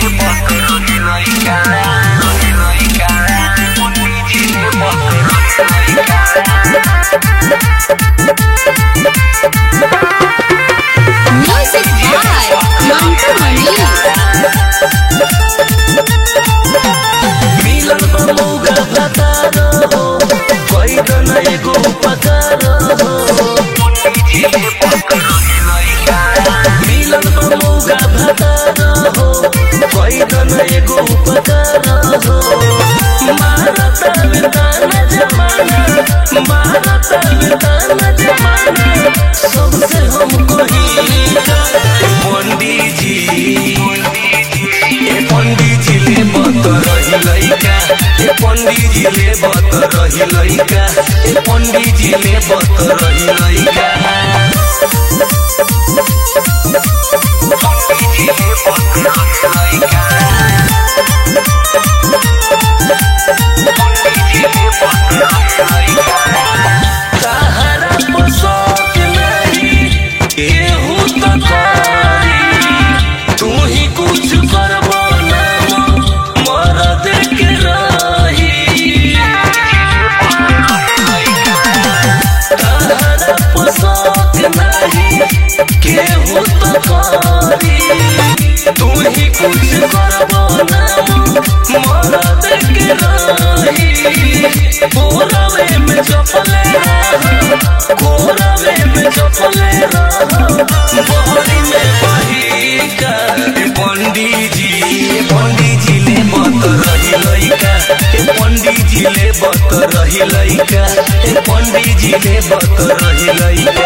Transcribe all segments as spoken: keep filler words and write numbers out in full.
पंडित जी ले बत रही लइका ए पंडित जी ले बत रही लइका पंडित जी ले बत रही लइका पंडित जी ले बत रही लइका सहारा पोसोक नहीं केहू तो करी तू ही कुछ करबो ना मरद के केहू तो करी तू ही कुछ करबो ना मरद के रही कोरवे में चपले रह कोरवे में चपले रह बहरी में बही का पंडित जी पंडित जी ले बत रही लइका पंडित जी ले बत रही लइका पंडित जी ले बत रही लइका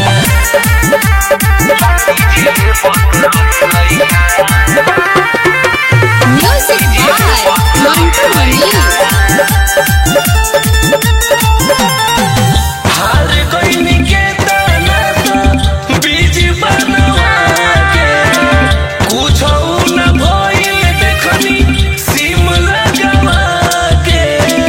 Music by Mantu Mani. हार कोई के ताना तो बीज बनवा के कुछ न भइल देखनी सिम लगवा के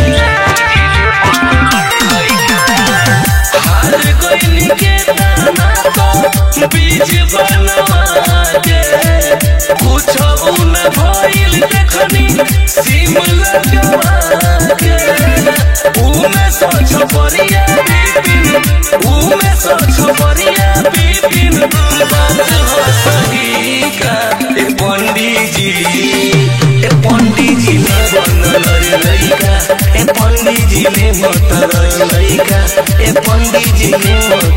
हार कोई के ताना तो बीज बनवा के कुछ न भइल देखनी सिम लगवा के उमे सोच परिया बिपिन उमे सोच परिया बिपिन बात हो सही का ए पंडित जी ए पंडित जी ने बनल लइका ए पंडित जी ने मत लइका ए पंडित जी ने